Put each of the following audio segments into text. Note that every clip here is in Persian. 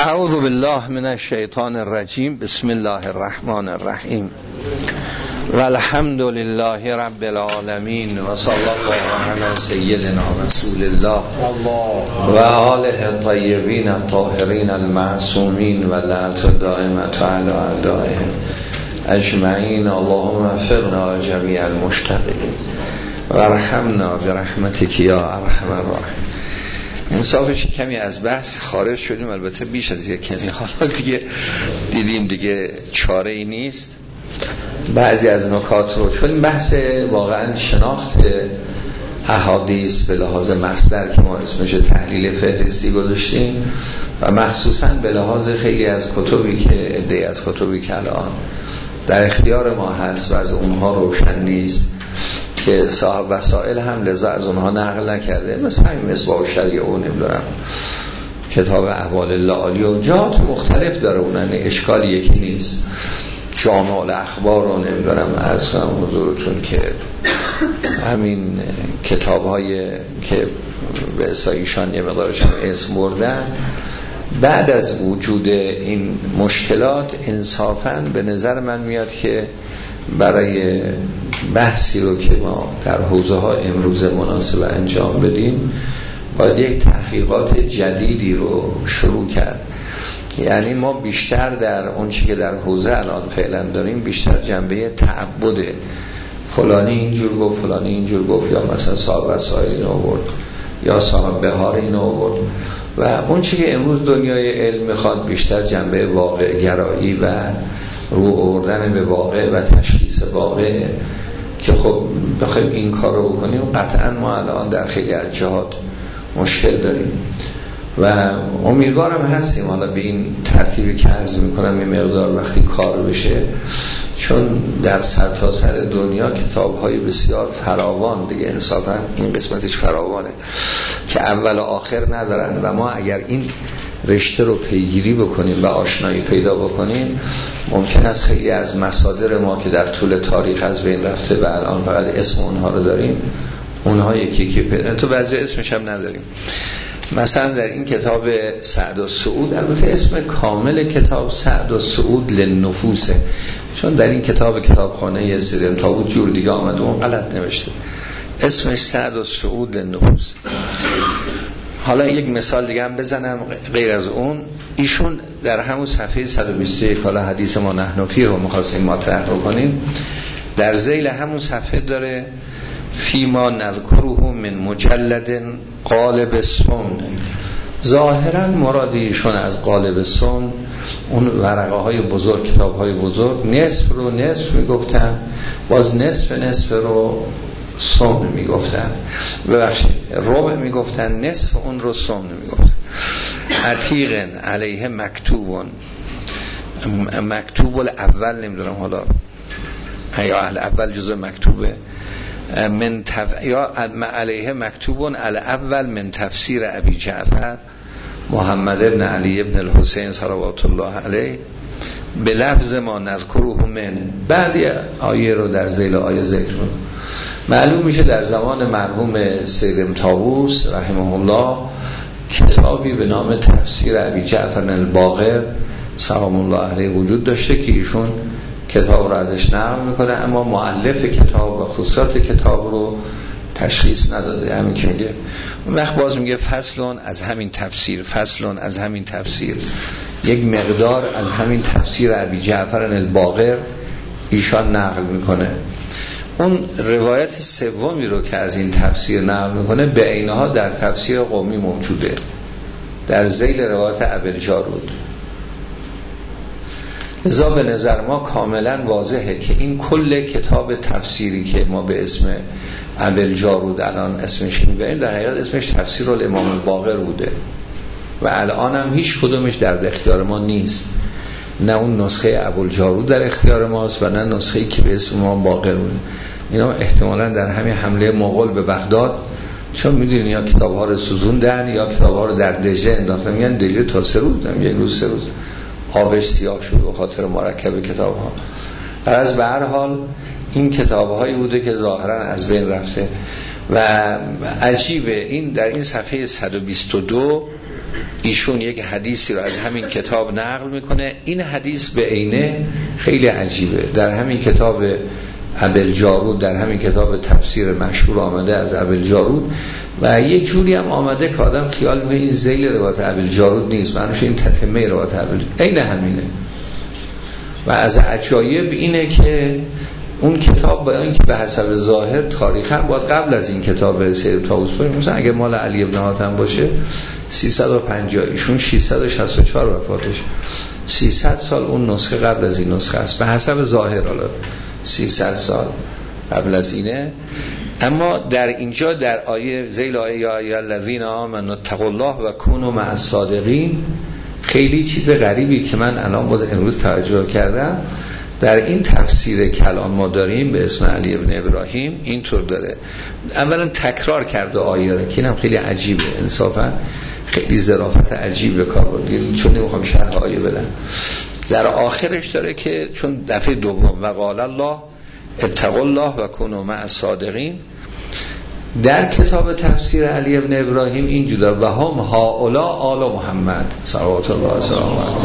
اعوذ بالله من الشیطان الرجیم. بسم الله الرحمن الرحیم و الحمد لله رب العالمین و صلی الله علی سیدنا رسول الله و آله الطیبین الطاهرین المعصومین و لعنت دائمة علی اعدائهم اجمعین. اللهم اغفرنا جمیع المشتغلین و ارحمنا برحمتک یا ارحم الراحمین. انصافش کمی از بحث خارج شدیم، البته بیش از یک کمی. حالا دیگه دیدیم دیگه چاره ای نیست. بعضی از نکات رو، چون بحث واقعا شناخت احادیث به لحاظ مصدر که ما اسمش تحلیل فهرستی گذاشتیم و مخصوصا به لحاظ خیلی از کتبی که عده‌ای از کتبی که الان در اختیار ما هست و از اونها روشن نیست که صاحب وسائل هم لذا از اونها نقل نکرده، مثل همین مصباح شریعه و نمیدونم کتاب احوال اللآلی و جهات مختلف داره، اونن اشکال یکی نیست. جامع الاخبار رو نمیدونم عرض کنم حضورتون که همین کتاب های که به اصایشان یه مقدارش هم اسم بردن، بعد از وجود این مشکلات انصافاً به نظر من میاد که برای بحثی رو که ما در حوزه ها امروز مناسب انجام بدیم باید یک تحقیقات جدیدی رو شروع کرد. یعنی ما بیشتر در اون چی که در حوزه الان فعلا داریم بیشتر جنبه تعبده، فلانی اینجور گفت فلانی اینجور گفت، یا مثلا صاحب وسائل اینو آورد یا صاحب بهار اینو آورد، و اون چی که امروز دنیای علم میخواد بیشتر جنبه واقع گرایی و رو آوردن به واقع و تشخیص واقع، که خب بخوایم این کار رو بکنیم قطعا ما الان در خیلی از جهات مشکل داریم و امیدوارم هستیم حالا به این ترتیبی که عرض میکنم یه مقدار وقتی کار بشه، چون در سرتاسر دنیا کتاب‌های بسیار فراوان دیگه انصافا این قسمتش فراوانه که اول و آخر ندارن و ما اگر این رشته رو پیگیری بکنیم و آشنایی پیدا بکنیم ممکن است خیلی از مصادر ما که در طول تاریخ از بین رفته و الان فقط اسم اونها رو داریم، اونها یکی یکی پیدا، تو بعضی اسمش هم نداریم. مثلا در این کتاب سعد السعود، البته اسم کامل کتاب سعد السعود للنفوسه، چون در این کتابخانه سیدم تابوت جور دیگه آمده اون غلط نوشته، اسمش سعد السعود للنفوس. حالا یک مثال دیگه هم بزنم غیر از اون، ایشون در همون صفحه 121 حالا حدیث ما نحن فیه رو می‌خواستیم مطرح رو کنیم، در ذیل همون صفحه داره فیما نذکره من مجلد قالب سن. ظاهرا مراد ایشون از قالب سن اون ورقه های بزرگ، کتاب های بزرگ، نصف رو نصف میگفتن، باز نصف رو سن میگفتن، ببخشید ربع میگفتن، نصف اون رو سن میگفتن. عتیق علیه مکتوب الاول، نمیدونم حالا یا اول جزء مکتوبه یا علیه مکتوبون الاول من تفسیر ابی جعفر محمد ابن علی ابن الحسین صلوات الله علیه به لفظ ما نذکره من. بعد آیه رو در ذیل آیه ذکر کنم. معلوم میشه در زمان مرحوم سیدم طاووس رحمه الله کتابی به نام تفسیر ابی جعفر الباقر سلام الله علیه وجود داشته که ایشون کتاب رو ازش نقل میکنه، اما مؤلف کتاب و خصوصات کتاب رو تشخیص نداده. همین که میگه اون وقت باز میگه فصلون از همین تفسیر، فصلون از همین تفسیر، یک مقدار از همین تفسیر ابی جعفر الباقر ایشان نقل میکنه. اون روایت سومی رو که از این تفسیر نقل میکنه به عینها در تفسیر قومی موجوده در ذیل روایت ابوالجارود. لذا به نظر ما کاملا واضحه که این کل کتاب تفسیری که ما به اسم ابوالجارود الان اسمش میبریم در حقیقت اسمش تفسیر الامام الباقر بوده و الان هم هیچ کدومش در اختیار ما نیست، نه اون نسخه ابوالجارود در اختیار ماست و نه نسخه‌ای که به اسم امام باقر بوده. اینا احتمالاً در همین حمله مغول به بغداد، چون میدونین یا کتاب‌ها رو سوزوندن یا کتاب‌ها رو در دژه انداختن، میگن دژه تا 3 روز، یک روز 3 روز آبش سیاه شد به خاطر مرکب کتاب ها. از به هر حال این کتاب هایی بوده که ظاهرا از بین رفته و عجیبه این در این صفحه 122 ایشون یک حدیثی رو از همین کتاب نقل میکنه. این حدیث به عینه خیلی عجیبه. در همین کتاب ابوالجارود، در همین کتاب تفسیر مشهور آمده از ابوالجارود و یه جوری هم آمده که آدم خیال میکنه این ذیل روایت ابوالجارود نیست، معنیش این تتمه روایت ابوالجارود عین همینه. و از عجایب اینه که اون کتاب با اینکه به حسب ظاهر تاریخا باید قبل از این کتاب سید طاووس باشه، مثلا اگه مال علی ابن حاتم باشه 350، ایشون 664 وفاتش، 300 سال اون نسخه قبل از این نسخه است به حسب ظاهر. حالا 300 سال قبل از اینه. اما در اینجا در آیه ذیل آیه یا ایها الذین آمنوا اتقوا الله و کونوا مع الصادقین، خیلی چیز غریبی که من الان باز امروز توجه کردم، در این تفسیر که الان ما داریم به اسم علی ابن ابراهیم اینطور داره. اولا تکرار کرده آیه را که اینم خیلی عجیبه، انصافا خیلی ظرافت عجیب به کار برده، چون نمیخوام شرح آیه بدم. در آخرش داره که چون دفعه دوم و قال الله اتقوا الله و کونوا مع الصادقین، در کتاب تفسیر علی ابن ابراهیم اینجور داره و هم هؤلاء آل محمد صلوات الله علیه.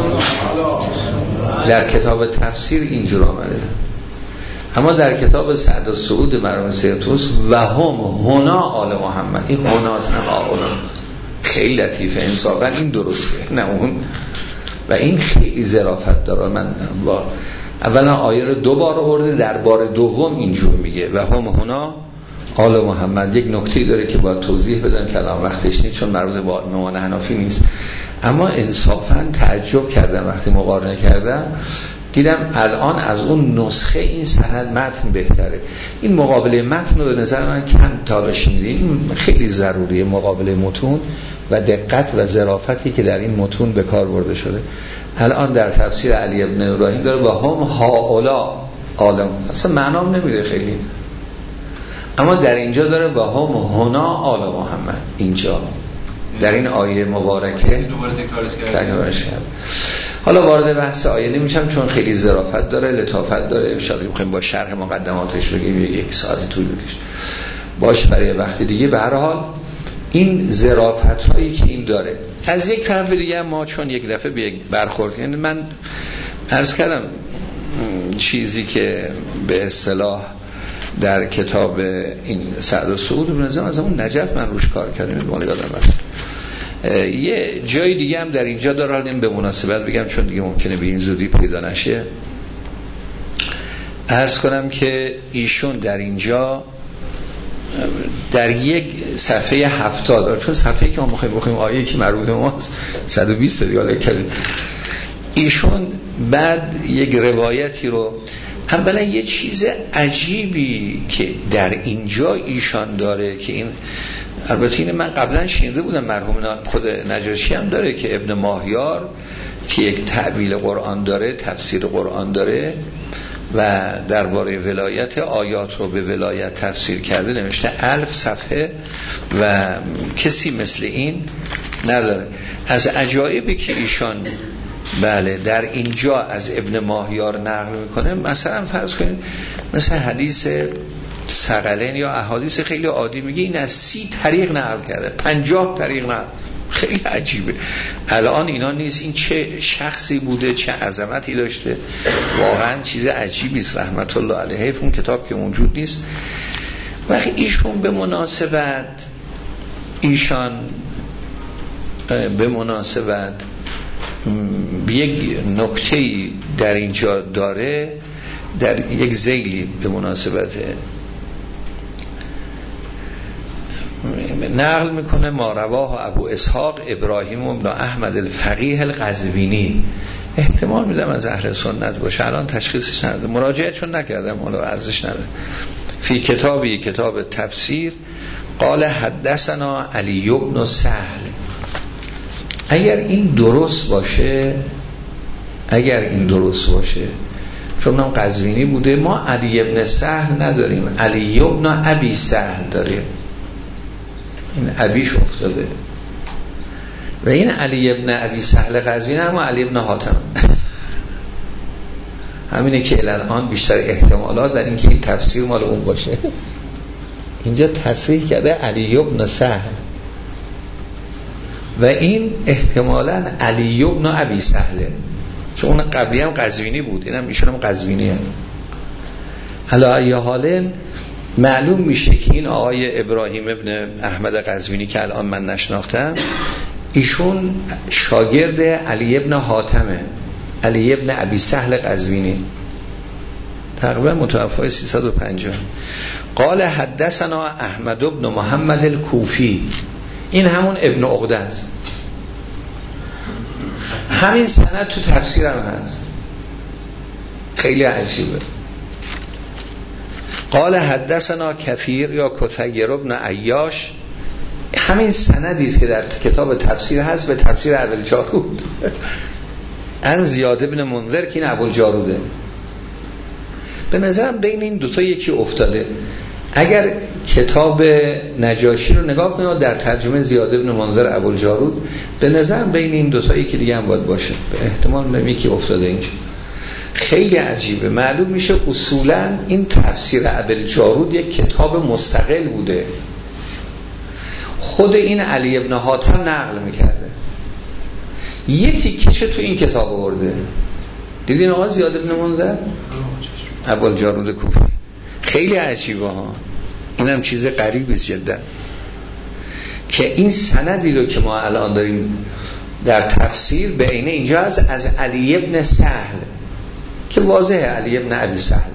در کتاب تفسیر اینجور آمده. اما در کتاب سعد السعود مرحوم سید طاووس و هم هنا آل محمد، این هناست هم آل، خیلی لطیفه انصافا، این درسته نه اون. و این خیلی ظرافت داره. من با اولا آیه رو دو بار آورده، در بار دوم اینجور میگه و هم هنا آل محمد. یک نکته داره که باید توضیح بدم که الان وقتش نیست چون مربوط به امامان حنفی نیست، اما انصافا تعجب کردم وقتی مقارنه کردم، دیدم الان از اون نسخه این سند متن بهتره. این مقابله متن رو به نظر من کم تلاش میدیم، خیلی ضروریه مقابله متون و دقت و ظرافتی که در این متون به کار برده شده. الان در تفسیر علی ابن ابراهیم داره و هم هؤلاء عالم، اصلا معنام نمیده خیلی، اما در اینجا داره و هم هنا آل محمد. اینجا در این آیه مبارکه دوباره تکرارش کرد. حالا وارد بحث آیه نمیشم چون خیلی ظرافت داره، لطافت داره، ان شاء الله می‌خوایم با شرح مقدماتش بگیم یک ساعت طول بکشه باشه برای وقت دیگه. به هر حال این ظرافت هایی که این داره، از یک طرف دیگه ما چون یک دفعه به یک برخورد، یعنی من عرض کردم چیزی که به اصطلاح در کتاب این سعد السعود ابن نظام از اون نجف من روش کار کردم، مال یادم رفت. یه جای دیگه هم در اینجا دارم به مناسبت بگم چون دیگه ممکنه به این زودی پیدا نشه. عرض کنم که ایشون در اینجا در یک صفحه 70، چون صفحه‌ای که ما می‌خوایم بخونیم آیه که مربوط به ماست 120 دیگه کردیم، ایشون بعد یک روایتی رو، اولا یه چیز عجیبی که در اینجا ایشان داره که این البته این من قبلا شنیده بودم، مرحوم خود نجاشی هم داره که ابن ماهیار که یک تعبیل قرآن داره، تفسیر قرآن داره و درباره ولایت آیات رو به ولایت تفسیر کرده، نوشته 1000 صفحه و کسی مثل این نداره. از عجایبی که ایشان بله در اینجا از ابن ماهیار نقل میکنه، مثلا فرض کنید مثل حدیث ثقلین یا احادیث خیلی عادی میگه این از 30 طریق نقل کرده، 50 طریق نقل، خیلی عجیبه. الان اینا نیست، این چه شخصی بوده، چه عظمتی داشته، واقعا چیز عجیبی است رحمت الله علیه. اون کتاب که موجود نیست. وقتی ایشون به مناسبت یک نکته‌ای در اینجا داره، در یک ذیلی به مناسبت نقل میکنه ما رواه ابو اسحاق ابراهیم ابن احمد الفقیه القزوینی، احتمال میدم از اهل سنت باشه، الان تشخیصش نداره، مراجعه‌شون نکردم، حالا ارزش نداره. فی کتابی کتاب تفسیر قال حدثنا علی بن سهل. اگر این درست باشه چون هم قزوینی بوده، ما علی ابن سهل نداریم، علی ابن ابی سهل داریم، این ابیش افتاده و این علی ابن ابی سهل قزوینی هم علی ابن حاتم همینه که الان بیشتر احتمالات در این که این تفسیر مال اون باشه. اینجا تصریح کرده علی ابن سهل، و این احتمالاً علی بن ابی سهله، چون اون قبلی هم قزوینی بود، اینم ایشون هم قزوینی هم. علی ای حال معلوم میشه که این آقای ابراهیم ابن احمد قزوینی که الان من نشناختم، ایشون شاگرد علی ابن حاتمه، علی ابن ابی سهل قزوینی، تقریبا متوفی 350. قال حدثنا احمد بن محمد الکوفی، این همون ابن عقده است. همین سند تو تفسیرم هست، خیلی عجیبه. قال حدثنا کثیر یا کثیر ابن عیاش، همین سندی است که در کتاب تفسیر هست به تفسیر ابوالجارود ان زیاد ابن منذر که این ابوالجاروده. به نظرم بین این دوتا یکی افتاده. اگر کتاب نجاشی رو نگاه کنید در ترجمه زیاد ابن منذر ابوالجارود، به نظرم بین این دوتا یکی دیگه هم باید باشه، به احتمال میگم یکی افتاده اینجا. خیلی عجیبه. معلوم میشه اصولا این تفسیر ابوالجارود یک کتاب مستقل بوده، خود این علی ابن حاتم نقل میکرده، یه تیکش تو این کتاب آورده. دیدین آقا زیاد ابن منذر ابوالجارود کوفی، خیلی عجیبه ها. اینم چیز غریبی است جدا که این سندی رو که ما الان داریم در تفسیر به عینه اینجا از علی ابن سهل که واضحه علی ابن ابی سهل.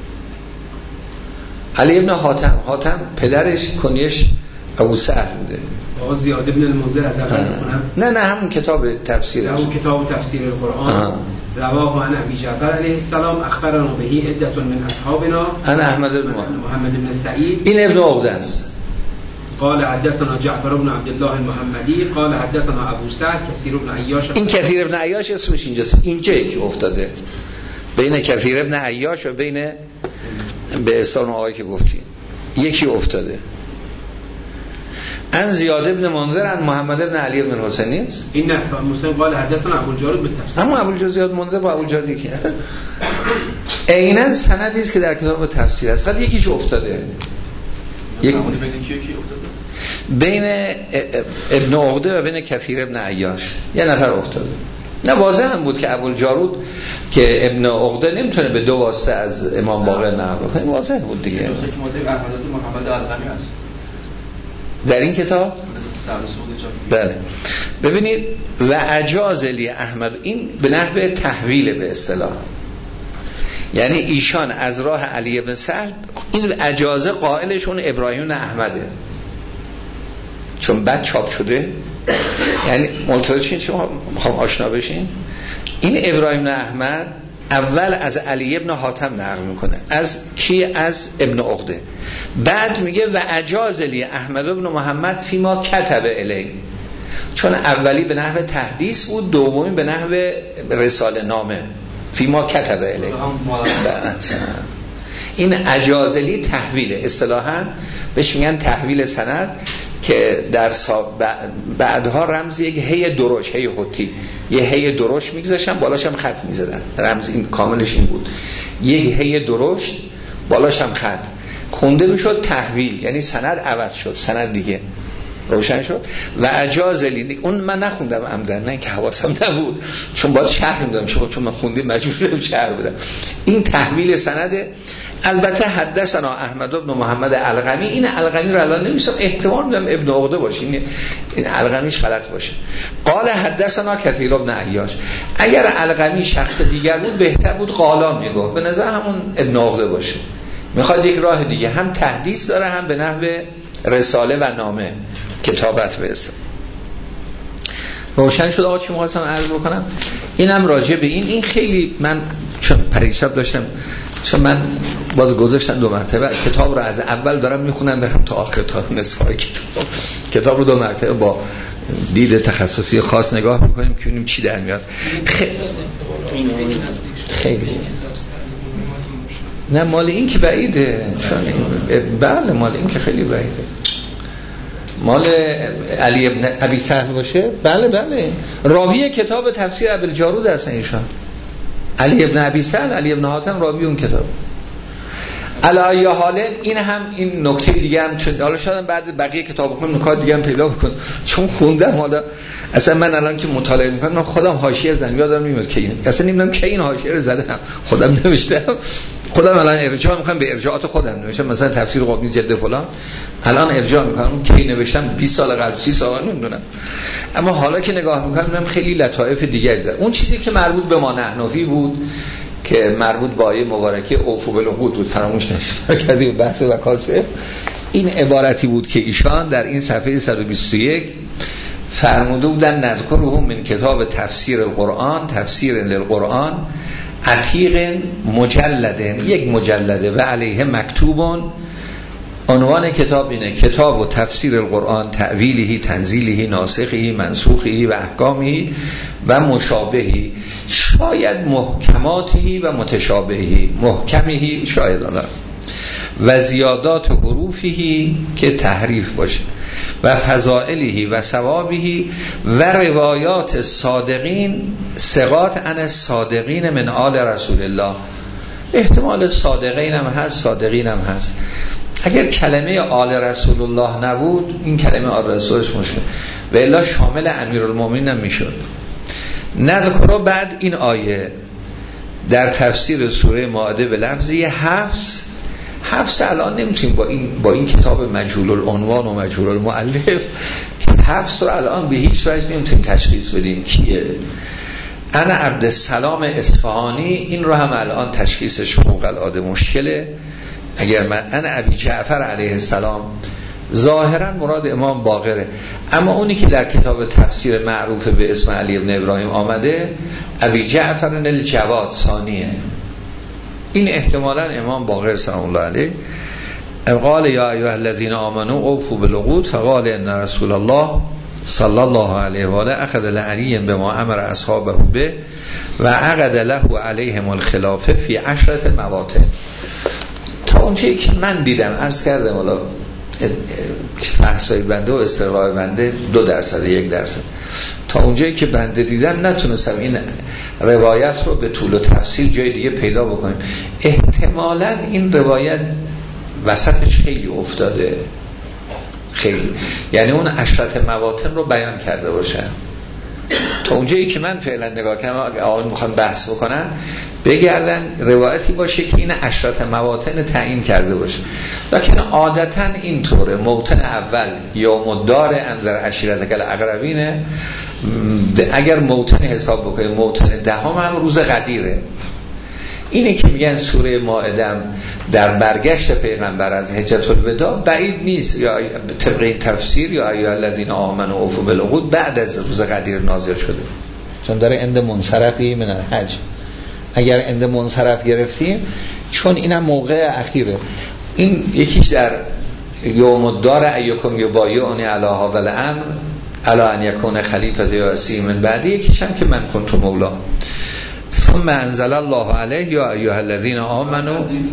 علی ابن حاتم پدرش کنیش ابو سهل بوده. آقا زیاد ابن المنذر از اول کنم؟ نه همون کتاب تفسیرش، همون کتاب تفسیر قرآن. رواه عن ابی جعفر علیه السلام اخبرنا بهی عدة من اصحابنا عن احمد بن محمد بن سعید. این ابن عقده است. قال حدثنا جعفر بن عبد الله المحمدی قال حدثنا ابو سعد کثیر بن عیاش. این کثیر بن عیاش اسمش اینجاست، اینجا یکی افتاده بین کثیر بن عیاش و بین به اسم آقایی که گفتیم یکی افتاده. ان زیاد ابن منذر ان محمد ابن علی ابن حسینی است. این نه مسلم قال حدثنا ابوالجارود به تفسیر. اما ابوالجارود زیاد منذر با ابوالجارود یکی عیناً سندی است که در کتاب تفسیر است، فقط یکیش افتاده. یک بین ابن عقده و بین کثیر ابن عیاش یه نفر افتاده. نه واضح هم بود که ابوالجارود که ابن عقده نمیتونه به دو واسطه از امام باقر نقل کنه، واضح بود دیگه. محمد الغنی است در این کتاب. بله ببینید و اجاز لی احمد، این به نحو تحویل به اصطلاح، یعنی ایشان از راه علی ابن سهل، این اجازه قائلشون ابراهیم بن احمده چون بعد چاپ شده. یعنی ملتزمین شما میخوام آشنا بشین، این ابراهیم بن احمد اول از علی ابن حاتم نقل میکنه. از کی؟ از ابن عقده. بعد میگه و اجاز لی احمد ابن محمد فیما کتب الی، چون اولی به نحو تحدیث بود، دومی به نحو رساله نامه فیما کتب الی. این اجاز لی تحویل، اصطلاحاً بهش میگن تحویل سند، که در بعدها رمز یک هی درش، هی خطی، یه هی درش میگذاشتن بالاش هم خط میزدن، رمز این کاملش این بود، یک هی درش بالاش هم خط خونده میشد تحویل، یعنی سند عوض شد، سند دیگه روشن شد. و اجاز لی، اون من نخوندم عمدن، نه که حواسم نبود چون باید شرح میدم، چون من خوندم مجبورم شرح بدم. این تحویل سنده. البته حدثنا احمد بن محمد الغمی، این الغمی رو الان نمی‌شم، احتمال میدم ابن عقده باشه، این الغمیش غلط باشه. قال حدثنا کثیر بن عیاش، اگر الغمی شخص دیگر بود بهتر بود قالا میگفت، به نظر همون ابن عقده باشه. میخواد یک راه دیگه، هم تحدیث داره هم به نحو رساله و نامه کتابت برسه. روشن شد آقا چی می‌خواستم عرض بکنم؟ اینم راجع به این خیلی من چون پریشب داشتم، چون من باز گذاشتم 2 مرتبه کتاب رو از اول دارم میخونم برم تا آخر، تا نصفای کتاب رو 2 مرتبه با دید تخصصی خاص نگاه میکنیم که ببینیم چی در میاد. خیلی نه مال این که بعیده، بله مال این که خیلی بعیده، مال علی ابن ابی سهل باشه. بله راوی کتاب تفسیر ابوالجارود هستن ایشان، علی ابن ابی سهل، علی ابن حاتم راوی اون کتاب. علی حال این هم این نکته دیگه هم چون حالا شاید بعد بقیه کتاب بخونم نکات دیگه هم پیدا بکنم چون خوندم. حالا اصلا من الان که مطالعه میکنم من خودم حاشیه زدم یادم نمیاد که این اصلا نمیدونم که این حاشیه رو زدم خودم نوشتم. خودم الان ارجاع میکنم به ارجاعات خودم نوشتم مثلا تفسیر قرطبی جلد فلان الان ارجاع میکنم که نوشتم 20 سال قبل 30 سال نمیدونم. اما حالا که نگاه میکنم من خیلی لطایف دیگری داره. اون چیزی که مربوط به ما نحنفی بود که مربوط به آیه مبارکه اوفوا بالعقود بود فراموش نکردیم بحث وکاسه. این عبارتی بود که ایشان در این صفحه 121 فرموده بودن نذکره من کتاب تفسیر القرآن تفسیر للقرآن عتیق مجلدن یک مجلده و علیه مکتوبون. عنوان کتاب اینه کتاب و تفسیر القرآن تعویله تنزیله ناسخه منسوخه و احکامه و مشابهی شاید محکماتی و متشابهی محکمه شاید و زیادات حروفی که تحریف باشه و فضائلی و ثوابی و روایات صادقین ثقات عن الصادقین من آل رسول الله. احتمال صادقین هم هست صادقین هم هست. اگر کلمه آل رسول الله نبود این کلمه آل رسولش مشکل و الا شامل امیرالمومنین هم میشد. نذکر بعد این آیه در تفسیر سوره مائده به لفظی حفظ الان نمیتونیم با این کتاب مجهول العنوان و مجهول المؤلف حفظ رو الان به هیچ وجه نمیتونیم تشخیص بدیم کیه. انا عبدالسلام اصفهانی این رو هم الان تشخیصش فوق العاده مشکله. اگر من انا ابی جعفر علیه السلام ظاهرا مراد امام باقره اما اونی که در کتاب تفسیر معروف به اسم علی ابن ابراهیم آمده ابی جعفر الجواد ثانیه. این احتمالاً امام باقر سلام الله علیه قال یا ایها الذین آمنوا اوفوا بالعقود فقال ان رسول الله صلی الله علیه و آله اخذ لعلی بما امر اصحابه به و عقد له علیهم الخلافه فی 10 مواطن. تا اونجایی که من دیدم عرض کردم حالا فحصای بنده و استقراء بنده 2% 1%. تا اونجایی که بنده دیدم نتونستم این روایت رو به طول و تفصیل جای دیگه پیدا بکنیم. احتمالاً این روایت وسطش خیلی افتاده خیلی یعنی اون 10 مواطن رو بیان کرده باشه. تا اونجایی که من فعلا نگاه کردم اگه آقایون میخوان بحث بکنن بگردن روایتی باشه که این 10 مواطن تعیین کرده باشه. لکن عادتا اینطوره موطن اول یوم الدار انذر عشیرتک الاقربین. اگر موطن حساب بکنیم موطن 10 هم روز قدیره. اینه که میگن سوره مائده در برگشت پیغمبر از حجت الوداع بعید نیست یا طبق این تفسیر یا ایها الذین آمنوا اوفوا بالعقود بعد از روز قدیر نازل شده چون داره اند منصرفی من الحج. اگر اند منصرف گرفتیم چون اینم موقع اخیره این یکیش در یوم الدار ایکم یبایعونی علی هذا الامر علی ان یکون خلیفه یاسی من بعد یکیش هم که من کنت مولا ثم انزل الله علیه یا ایها الذین آمنوا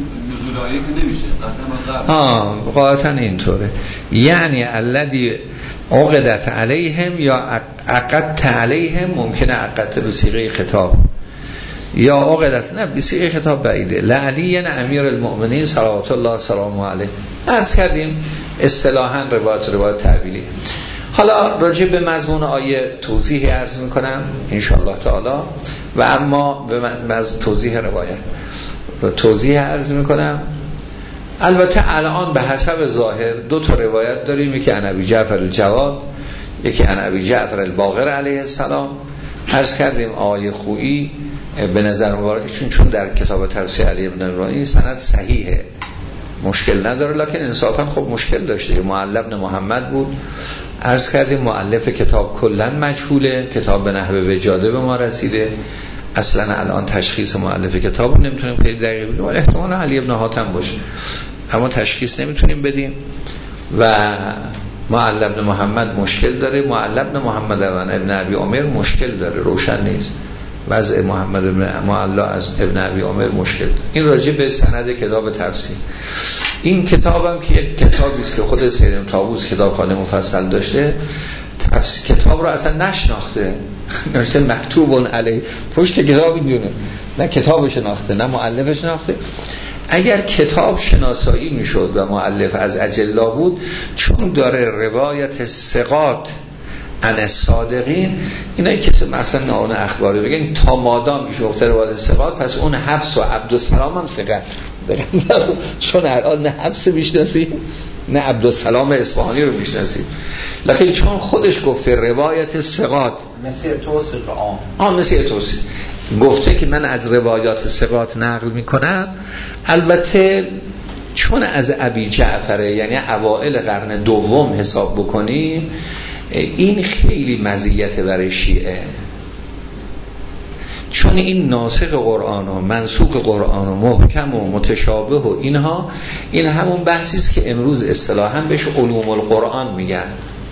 قاطعا اینطوره یعنی الذی عقدت علیهم یا عقدت علیهم ممکنه عقدت به صیغه خطاب یا عقدت نه به صیغه خطاب بعیده لعلی امیر المؤمنین صلوات الله سلامه علیه. عرض کردیم اصطلاحا روایت تعبیری. حالا راجع به مضمون آیه توضیح عرض میکنم انشاءالله تعالی و اما به توضیح روایت توضیح عرض میکنم. البته الان به حسب ظاهر 2 روایت داریم یکی عن ابی جعفر الجواد یکی عن ابی جعفر الباقر علیه السلام. عرض کردیم آیه خویی به نظر مبارک چون در کتاب تفسیر علی ابن ابراهیم سند صحیحه مشکل نداره لکن انصافا خب مشکل داشته. معل ابن محمد بود. عرض کردیم مؤلف کتاب کلن مجهوله کتاب به نحو وجاده به ما رسیده اصلا الان تشخیص مؤلف کتاب رو نمیتونیم خیلی دقیق بدیم ولی احتمال علی ابن حاتم باشه اما تشخیص نمیتونیم بدیم. و معل ابن محمد مشکل داره معل ابن محمد ابن ابی عمر مشکل داره روشن نیست وضع محمد ابن معلا از ابن ابی عمر مشکل داره. این راجع به سند کتاب تفسیر. این کتابم که یک کتابی است که خود سید طاووس کتابخانه مفصل داشته کتاب رو اصلا نشناخته نوشته مکتوب علی پشت کتاب میدونه نه کتابش شناخته نه مؤلفش شناخته اگر کتاب شناسایی میشد و مؤلف از اجلا بود، چون داره روایت ثقات عن الصادقین، اینا کسی مثلا ناون اخباری بگن تا مادام میشه روایت ثقات، پس اون حفص و عبدالسلام هم ثقت بگن. چون الان نه حفص میشناسیم نه عبدالسلام اصفهانی رو میشناسیم، لکن چون خودش گفته روایت ثقات مثل توصیق مثل توصیق گفته که من از روایات ثقات نقل میکنم، البته چون از ابی جعفره، یعنی اوائل قرن دوم حساب بکنیم، این خیلی مزیت برای شیعه، چون این ناسخ قرآن و منسوخ قرآن و محکم و متشابه و اینها، این همون بحثی است که امروز اصطلاحاً بهش علوم القرآن میگن،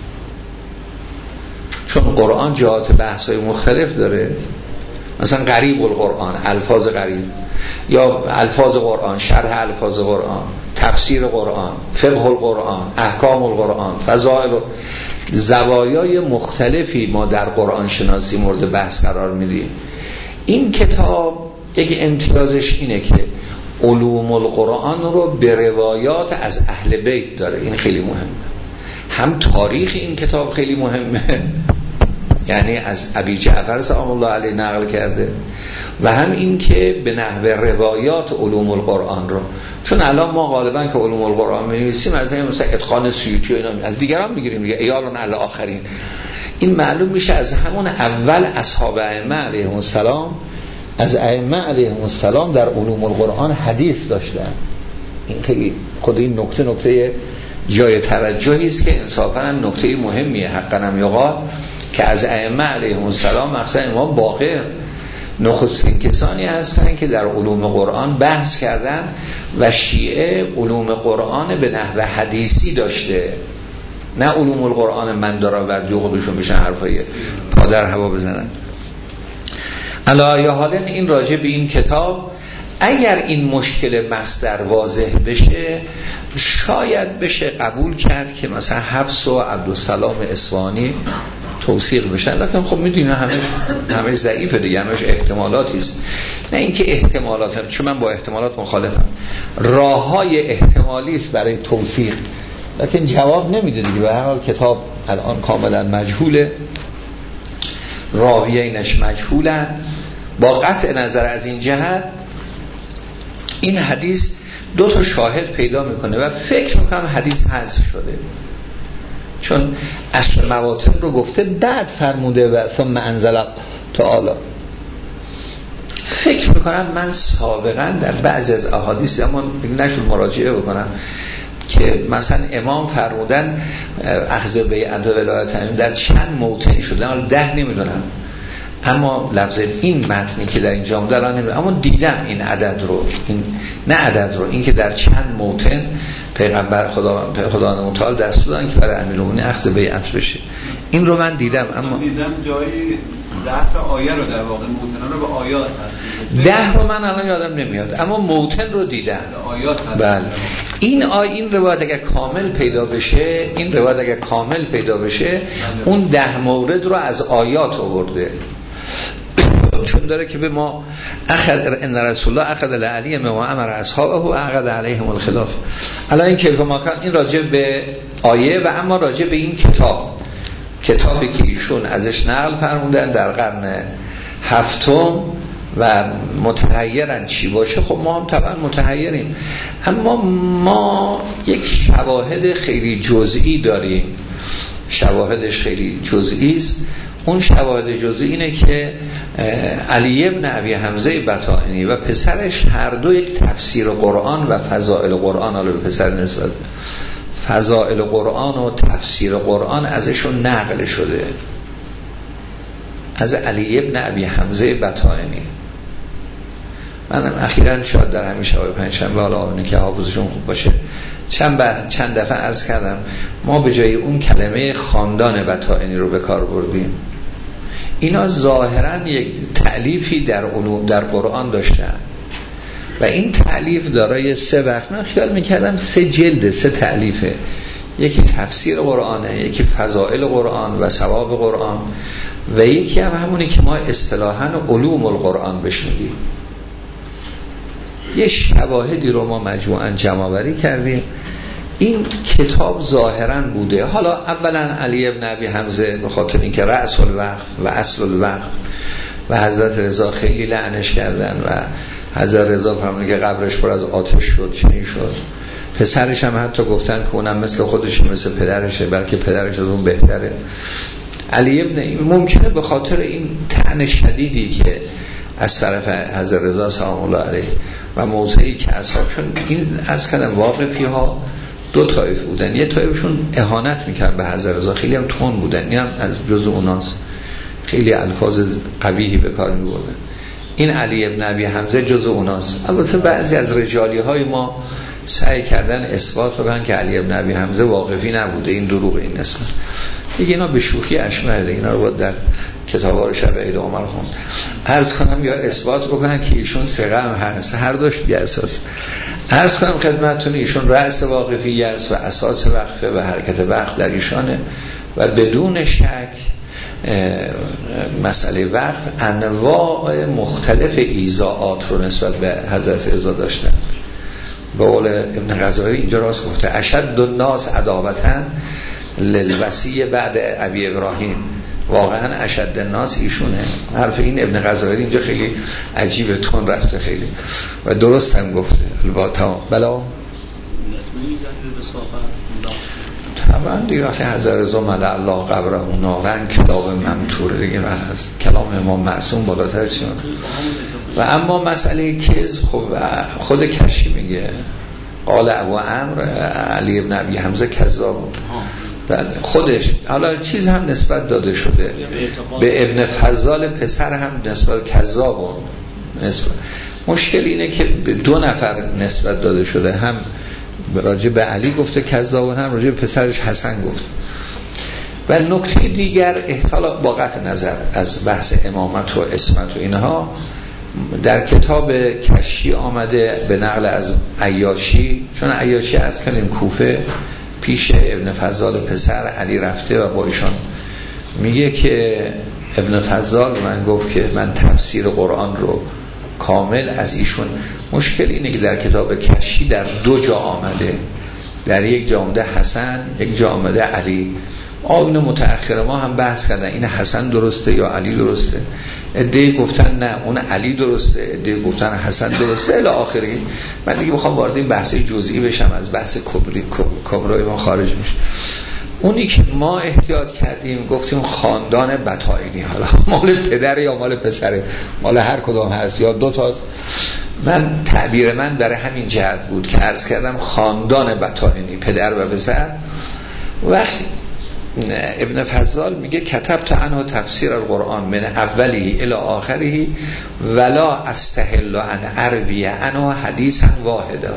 چون قرآن جهات بحث‌های مختلف داره، مثلا غریب القرآن، الفاظ غریب، یا الفاظ قرآن، شرح الفاظ قرآن، تفسیر قرآن، فقه القرآن، احکام القرآن، فضائل، زوایای مختلفی ما در قرآن شناسی مورد بحث قرار میدیم. این کتاب یک امتیازش اینه که علوم القرآن رو به روایات از اهل بیت داره، این خیلی مهمه. هم تاریخ این کتاب خیلی مهمه، یعنی از ابی جعفر سلام الله علیه نقل کرده، و هم این که به نحو روایات علوم القرآن رو، چون الان ما غالبا که علوم القرآن می‌نویسیم از مثلا اتقان سیوطی و اینا از دیگران میگیریم دیگه، ایالون علی آخرین، این معلوم میشه از همون اول اصحاب ائمه علیهم السلام، از ائمه علیهم السلام در علوم القرآن حدیث داشتن. این خیلی خود این نکته جای توجهی است که انصافا هم نکته مهمیه، حقا هم یقال که از ائمه علیهم السلام مثلا امام باقر نخستین کسانی هستن که در علوم قرآن بحث کردن و شیعه علوم قرآن به نحو حدیثی داشته، نه علوم القرآن من دارم وردی و خودشون بشن حرفای پا در هوا بزنن. علی حالا این راجع به این کتاب، اگر این مشکل مصدر واضح بشه شاید بشه قبول کرد که مثلا حفص و عبدالسلام اصفهانی توثیق بشن، لیکن خب میدونی همه ضعیفه دیگه، همش احتمالاتی است. نه اینکه احتمالات، چون من با احتمالات مخالفم، راههای احتمالی است برای توثیق، لیکن جواب نمیده دیگه. به هر حال کتاب الان کاملا مجهوله، راویینش مجهولن. با قطع نظر از این جهت این حدیث دو تا شاهد پیدا میکنه و فکر میکنم حدیث حذف شده، چون اصل مواطن رو گفته بعد فرموده و ثم انزل تعالی. فکر میکنم من سابقا در بعضی از احادیث اما نشد مراجعه بکنم که مثلا امام فرمودن اخذ بیعت و ولایت امین در چند موطن شده، حالا 10 نمیدونم، اما لفظ این متنی که در اینجا اومده الان نمیدونم، اما دیدم این عدد رو، این نه عدد رو، این که در چند موطن پیغمبر خداوند متعال دست دادن که برای امیرالمومنین اخذ بیعت بشه، این رو من دیدم. اما دیدم جایی 10 تا آیه رو در واقع موطن رو به آیات هست، 10 رو من الان یادم نمیاد، اما موطن رو دیدم آیات هست. بله. این روایت اگر کامل پیدا بشه، اون 10 مورد رو از آیات آورده، چون داره که به ما ان رسول الله اخذ لعلی ما امر اصحابه و عقد علیهم الخلاف. الان این کیف ما این راجع به آیه و اما راجع به این کتابی که ایشون ازش نقل فرمودن در قرن هفتم و متحیرن چی باشه، خب ما هم طبعا متحیریم، اما ما یک شواهد خیلی جزئی داریم، شواهدش خیلی جزئی است. اون شواهد جزئی اینه که علی ابن ابی حمزه بطائنی و پسرش هر دو یک تفسیر قرآن و فضائل قرآن، حالا به پسر نسبت فضائل قرآن و تفسیر قرآن ازشون نقل شده، از علی ابن ابی حمزه بطائنی. منم اخیراً شاید در همین شبای پنجشنبه، حالا اونی که حافظشون خوب باشه، چند دفعه عرض کردم ما به جای اون کلمه خاندان بطائنی رو به کار بردیم. اینا ظاهراً یک تألیفی در قرآن داشتن و این تألیف دارای 3 بخش، من خیال میکردم 3 جلد 3 تألیفه، یکی تفسیر قرآنه، یکی فضائل قرآن و ثواب قرآن و یکی هم همونی که ما اصطلاحاً علوم القرآن بهش میگیم. یه شواهدی رو ما مجموعاً جمع‌آوری کردیم. این کتاب ظاهراً بوده. حالا اولا علی ابن ابی حمزه به خاطر اینکه رأس الوقف و اصل الوقف و حضرت رضا خیلی لعنش کردن و حضرت رضا فرمودن که قبرش پر از آتش شد، چنین شد. پسرش هم حتی گفتن که اونم مثل خودشه، مثل پدرشه، بلکه پدرش از اون بهتره. علی ابن ممکنه به خاطر این طعن شدیدی که از طرف حضرت رضا سلام الله علیه و موضعی که اصحابشون این از کردن واقفی ها دو طایف بودن، یه طایفشون اهانت میکرد به حضرت رضا، خیلی هم تون بودن، این هم از جزء اوناست، خیلی الفاظ قبیحی به کار میبردن. این علی ابن ابی حمزه جزء اوناست. البته بعضی از رجالی های ما سعی کردن اثبات بکنن که علی ابن ابی حمزه واقفی نبوده، این دروغ، این نسبت دیگه اینا به شوخی اشمهده، اینا رو باید در کتابا رو شب عید عمر خوند. عرض کنم یا اثبات بکنن که ایشون ثقه هم هست، هر دوش دیگه اساس. عرض کنم خدمتتون ایشون رأس واقفی است و اساس وقفه و حرکت وقف در ایشانه و بدون شک مسئله وقف انواع مختلف ایذاءات رو نسبت به حضرت رضا داشتن. به قول ابن غزالی اینجا راست گفته اشد الناس عداوةً للوصی بعد ابی ابراهیم، واقعا اشد الناس ایشونه. حرف این ابن غزالی اینجا خیلی عجیبه، تون رفته خیلی و درست هم گفته. بلا طبعا دیگه حضرت رضا ملأ الله قبره نارن کلاب ممتوره دیگه، از کلام امام معصوم بالاتر چیه. و اما مسئله کذب خب خود کشی میگه قال ابو عمرو علی ابن ابی حمزه کذاب، خودش حالا چیز هم نسبت داده شده به ابن فضال پسر هم نسبت کذاب. مشکل اینه که به دو نفر نسبت داده شده، هم راجع به علی گفته کذاب، هم راجع به پسرش حسن گفت. و نکته دیگر احتمالا با قطع نظر از بحث امامت و اسمت و اینها در کتاب کشی آمده به نقل از عیاشی، چون عیاشی از کنیم کوفه پیش ابن فضال پسر علی رفته و با ایشان میگه که ابن فضال من گفت که من تفسیر قرآن رو کامل از ایشون. مشکل اینه که در کتاب کشی در دو جا آمده، در یک جا آمده حسن، یک جا آمده علی. آقایون متأخر ما هم بحث کردن این حسن درسته یا علی درسته، عده‌ای گفتن نه اون علی درسته، عده‌ای گفتن حسن درسته الی آخری. من دیگه میخوام وارد این بحث جزئی بشم، از بحث کبرای ما خارج میشه. اونی که ما احتیاط کردیم گفتیم خاندان بطائینی، حالا مال پدر یا مال پسره، مال هر کدام هست یا دو تاست. من تعبیر من برای همین جهت بود که عرض کردم خاندان بطائینی، پدر و پسر. وقت ابن فضال میگه کتبت عنه تفسیر القرآن من اولی الی آخره ولا استحل ان اروی عنه حدیثا واحدا.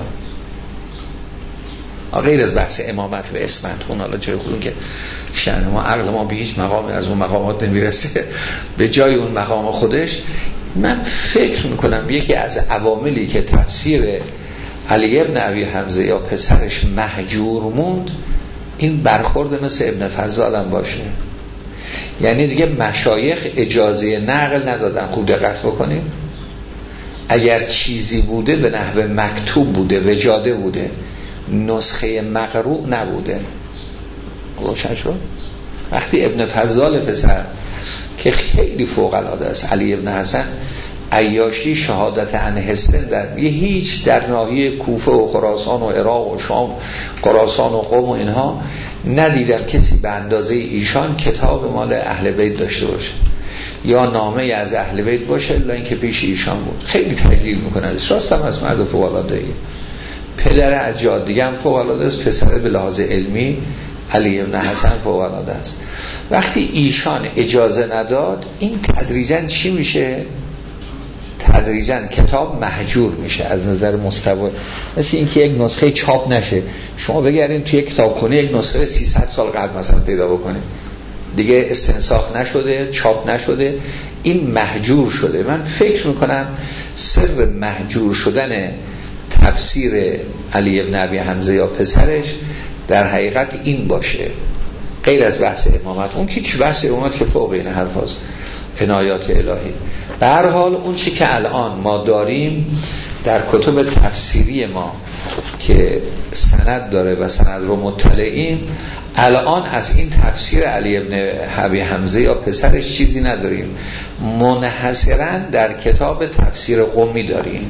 غیر از بحث امامت و اسمت، اون حالا جای خودون که شأن ما عقل ما به هیچ مقامی از اون مقامات نمیرسه، به جای اون مقام خودش. من فکر میکنم یکی از عواملی که تفسیر علی ابن ابی حمزه یا پسرش مهجور موند این برخورد مثل ابن فضال هم باشه. یعنی دیگه مشایخ اجازه نقل ندادن. خوب دقت بکنیم، اگر چیزی بوده به نحو مکتوب بوده، وجاده بوده، نسخه مقروء نبوده. روشن شد؟ وقتی ابن فضال پسر که خیلی فوق العاده است، علی ابن حسن عیاشی شهادت عن حسن در یه هیچ در ناحیه کوفه و خراسان و عراق و شام، خراسان و قم و اینها ندیدن کسی به اندازه ایشان کتاب مال اهل بیت داشته باشه یا نامه از اهل بیت باشه الا اینکه پیش ایشان بود. خیلی تجلیل میکنه. راست هم از مرد فوق العاده. پدر از جهات دیگه هم فوق العاده است، پسر به لحاظ علمی علی ابن حسن فوق العاده است. وقتی ایشان اجازه نداد این تدریجاً چی میشه؟ تدریجاً کتاب مهجور میشه از نظر مستوی. مثل اینکه یک نسخه چاپ نشه، شما بگردین توی کتابخونه یک نسخه 300 سال قبل مثلا پیدا بکنید، دیگه استنساخ نشده، چاپ نشده، این مهجور شده. من فکر میکنم سر مهجور شدن تفسیر علی ابن ابی حمزه یا پسرش در حقیقت این باشه، غیر از بحث امامت. اون که چی بحث امامت که فوق این حرف هست، عنایات الهی. به هر حال اون چی که الان ما داریم در کتب تفسیری ما که سند داره و سند رو مطلعیم، الان از این تفسیر علی ابن ابی حمزه یا پسرش چیزی نداریم، منحصرا در کتاب تفسیر قمی داریم،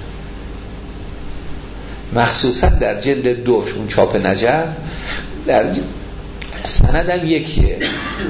مخصوصا در جلد 2 اون چاپ نجف، در سندم یکیه،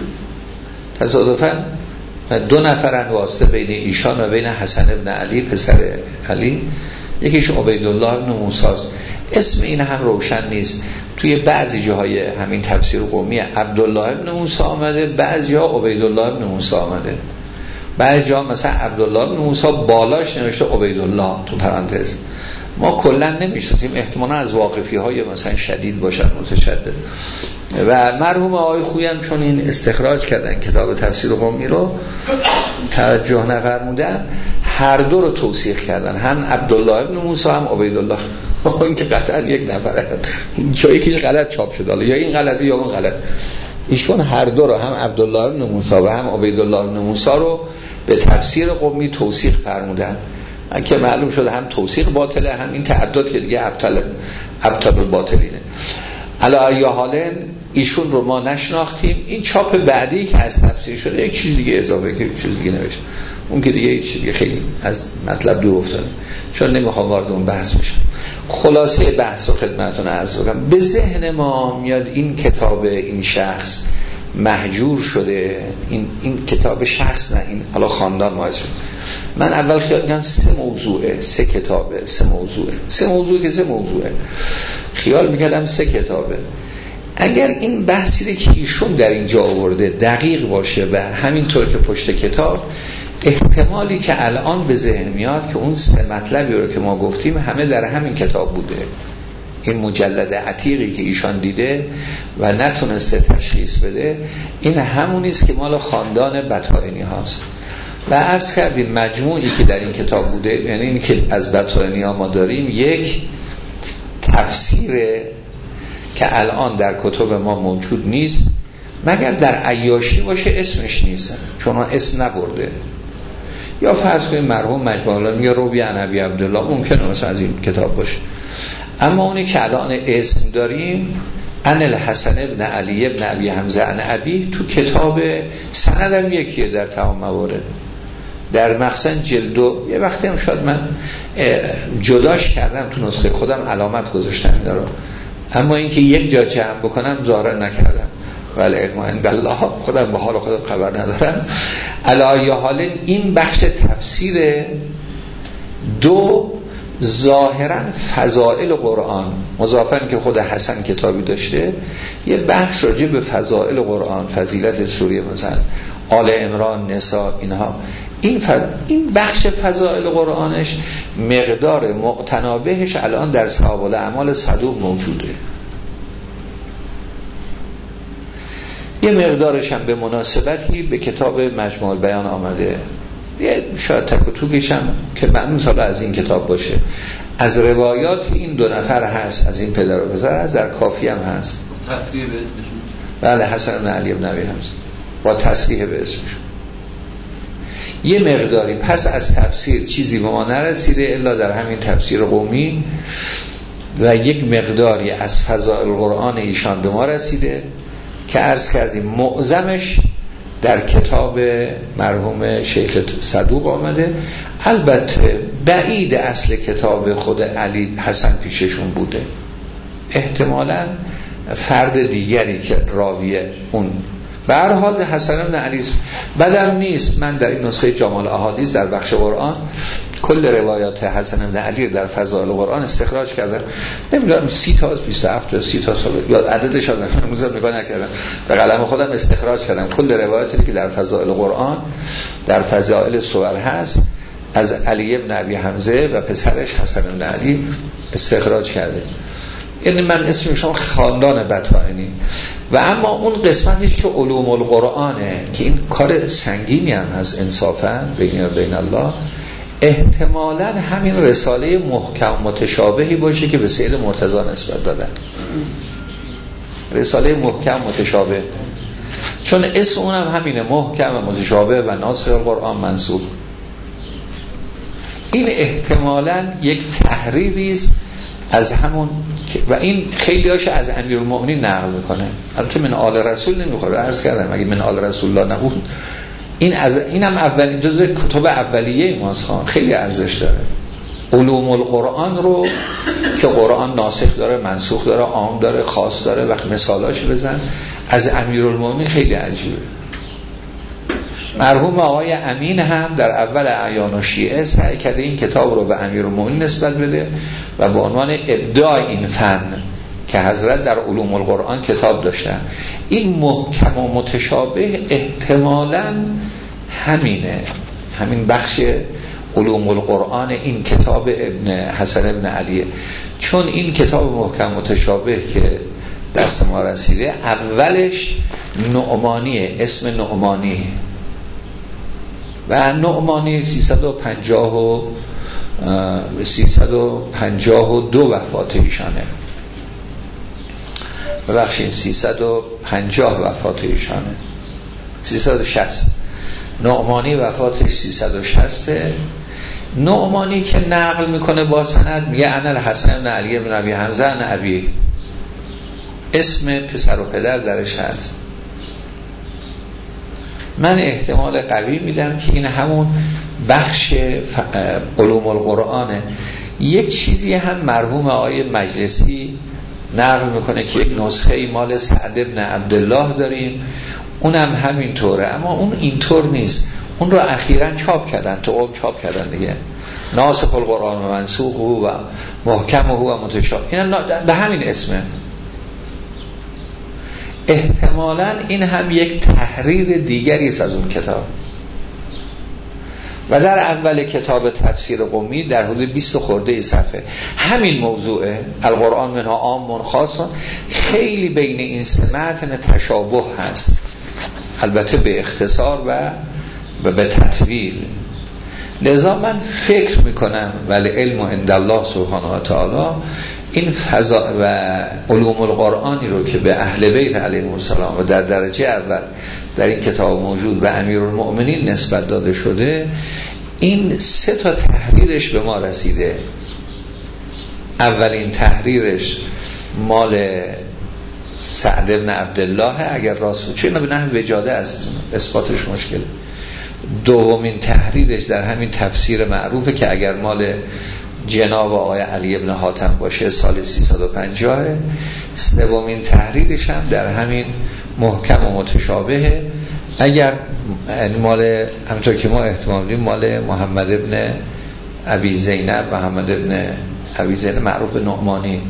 تصادفاً 2 نفرن واسطه بین ایشان و بین حسن ابن علی پسر علی، یکیش عبیدالله ابن موسی است. اسم این هم روشن نیست، توی بعضی جاهای همین تفسیر قومی عبدالله ابن موسی آمده، بعضی جا عبیدالله ابن موسی آمده، بعضی جا مثلا عبدالله ابن موسی بالاش نوشته عبیدالله تو پرانتز. ما کلا نمیشناسیم، احتمالا از واقفی های مثلا شدید باشن متشدد. و مرحوم آقای خویی هم چون این استخراج کردن کتاب تفسیر قمی رو توجه نفرمودن، هر دو رو توثیق کردن، هم عبدالله ابن موسی هم عبیدالله. این که قطعا یک نفره، چون یکیش غلط چاپ شده، یا این غلطه یا اون غلط. ایشون هر دو رو، هم عبدالله ابن موسی و هم عبیدالله ابن موسی رو به تفسیر قمی توثیق فرمودن که معلوم شده هم توثیق باطله، هم این تعدد که دیگه ابطال باطلینه. علی ای حال ایشون رو ما نشناختیم. این چاپ بعدی که از تفسیر شده یک چیز دیگه اضافه که چیز دیگه نوشته، اون که دیگه چیز دیگه خیلی از مطلب دور افتاده، چون نمیخوام وارد اون بحث بشم. خلاصه بحث رو خدمتتون عرض کنم. به ذهن ما میاد این کتاب این شخص مهجور شده، این کتاب شخص نه، این حالا خاندان ماست. من اول خیال می‌کردم 3 موضوعه، 3 کتابه، 3 موضوعه، 3 موضوع که 3 موضوعه، خیال می‌کردم 3 کتابه. اگر این بحثی که ایشون در اینجا آورده دقیق باشه و همینطور که پشت کتاب، احتمالی که الان به ذهن میاد که اون 3 مطلبی رو که ما گفتیم همه در همین کتاب بوده. این مجلد عتیقی که ایشان دیده و نتونسته تشخیص بده، این همونیست که مال خاندان بطائنی هاست. و عرض کردیم مجموعی که در این کتاب بوده، یعنی این که از بطائنی ها ما داریم، یک تفسیر که الان در کتب ما موجود نیست، مگر در عیاشی باشه اسمش نیست، چون اسم نبرده. یا فرض کنیم مرحوم مجموع الله میگه روی عن ابی عبدالله، ممکنه مثلا از این کتاب باشه. اما اونی که الان اسم داریم، ان الحسن ابن علی ابن ابی حمزه عن ابی، تو کتاب سندم یکیه در تمام موارد، در مخزن جلدو. یه وقتی هم شاید من جداش کردم تو نسخه خودم، علامت گذاشتم اینا رو، اما اینکه یک جا جمع بکنم ظاهرا نکردم، ولی علم عند الله، خودم به حال خودم خبر ندارم. علی حال این بخش تفسیر 2 ظاهرا فضائل قرآن، مضافاً که خود حسن کتابی داشته یه بخش راجع به فضائل قرآن، فضیلت سوره مثلا آل عمران، نساء، اینها، این بخش فضائل قرآنش مقدار مقتنابهش الان در صحاب الاعمال صدوق موجوده. یه مقدارش هم به مناسبتی به کتاب مجموع البیان آمده، یه شاید تک و توکش هم که معلوم سالا از این کتاب باشه. از روایات این 2 نفر هست، از این پدر و پسر هست، در کافی هم هست تصریح به اسمشون. بله، حسن بن علی بن ابی حمزه با تصریح به اسمشون. یه مقداری پس از تفسیر چیزی به ما نرسیده الا در همین تفسیر قومی، و یک مقداری از فضائل قرآن ایشان به ما رسیده که عرض کردیم معظمش در کتاب مرحوم شیخ صدوق آمده. البته بعید اصل کتاب خود علی حسن پیششون بوده، احتمالاً فرد دیگری که راویه اون. به هر حال حسن بن علی بدم نیست. من در این نسخه جامع الاحادیث در بخش قرآن کل روایات حسن بن علی در فضائل قرآن استخراج کردم، نمیدونم 30 تا 27 تا 30 تا یا عددش رو نگاه نکردم، به قلم خودم استخراج کردم کل روایاتی که در فضائل قرآن در فضائل سور هست از علی ابن ابی حمزه و پسرش حسن بن علی استخراج کرده. یعنی من اسمشون خاندان بطائنی. و اما اون قسمتش که علوم القرآنه که این کار سنگینی هم هست انصافا بین الله، احتمالاً همین رساله محکم متشابهی باشه که به سید مرتضی نسبت دادن، رساله محکم متشابه، چون اسم اونم همینه، محکم و متشابه و ناسخ القرآن منسوخ. این احتمالاً یک تحریری است از همون و این خیلی هاش از امیرالمؤمنین نقل میکنه. البته من آل رسول نمیخوره، عرض کردم اگه من آل رسول الله نبود اینم اولین جزء کتب اولیه ماست، خیلی ارزش داره. علوم القرآن رو که قرآن ناسخ داره، منسوخ داره، عام داره، خاص داره، وقت مثالاش بزن، از امیرالمؤمنین خیلی عجیبه. مرحوم آقای امین هم در اول اعیان و شیعه سعی کرده این کتاب رو به امیرالمؤمنین نسبت بده و به عنوان ابداع این فن که حضرت در علوم القرآن کتاب داشتن. این محکم و متشابه احتمالاً همینه، همین بخش علوم القرآن این کتاب ابن حسن ابن علیه. چون این کتاب محکم متشابه که دست ما رسیده اولش نعمانیه، اسم نعمانی و نعمانی 352 وفات ایشانه، ببخشید 350 وفات ایشانه، 360. نعمانی وفاتش 360. نعمانی که نقل میکنه با سند میگه انا الحسن بن علی بن ابی حمزه ان ابی، اسم پسر و پدر درش هست. من احتمال قوی میدم که این همون بخش علوم القرآنه. یک چیزی هم مرحوم آقای مجلسی نقل میکنه که یک نسخه مال سعد بن عبدالله داریم، اونم همین طوره، اما اون اینطور نیست. اون رو اخیراً چاپ کردن، تو قوم چاپ کردن دیگه، ناسخ القرآن و منسوخ و محکم و متشابه، این به همین اسمه. احتمالاً این هم یک تحریر دیگری است از اون کتاب. و در اول کتاب تفسیر قمی در حدود 20 خورده صفحه همین موضوعه، القرآن منها عام خاص، خیلی بین این سه متن تشابه هست، البته به اختصار و به تطویل. لذا من فکر میکنم ولی علم عند الله سبحانه و تعالی این فضا و علوم القرآنی رو که به اهل بیت علیهم السلام و در درجه اول در این کتاب موجود به امیرالمؤمنین نسبت داده شده، این سه تا تحریرش به ما رسیده. اولین تحریرش مال سعد بن عبدالله اگر راست بود، چون به نحو وجاده است، اثباتش مشکله. دومین تحریرش در همین تفسیر معروفه که اگر مال جناب آقای علی ابن حاتم باشه سال 350. سومین تحریرش هم در همین محکم و متشابه، اگر مال همونطور که ما احتمال داریم مال محمد ابن ابی زینب، محمد ابن ابی زینب معروف به نعمانی،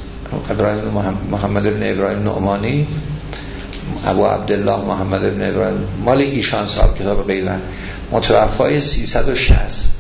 محمد ابن ابراهیم نعمانی، ابو عبدالله محمد ابن ابراهیم، مال ایشان صاحب کتاب غیبت، متوفای 360.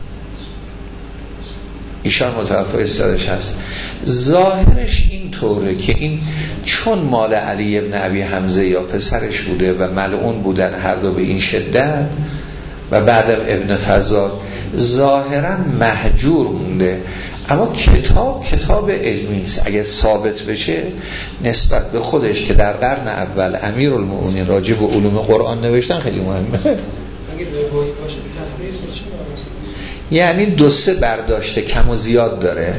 ایشان متوفای 360. ظاهرش این طوره که این چون مال علی ابن ابی حمزه یا پسرش بوده و ملعون بودن هر دو به این شدت و بعدم ابن فضال، ظاهرا مهجور مونده. اما کتاب علمی است. اگه ثابت بشه نسبت به خودش که در قرن اول امیرالمؤمنین راجع به علوم قرآن نوشتن، خیلی مهمه. اگه روایی باشه تحریر میشه، یعنی دو سه برداشته کم و زیاد داره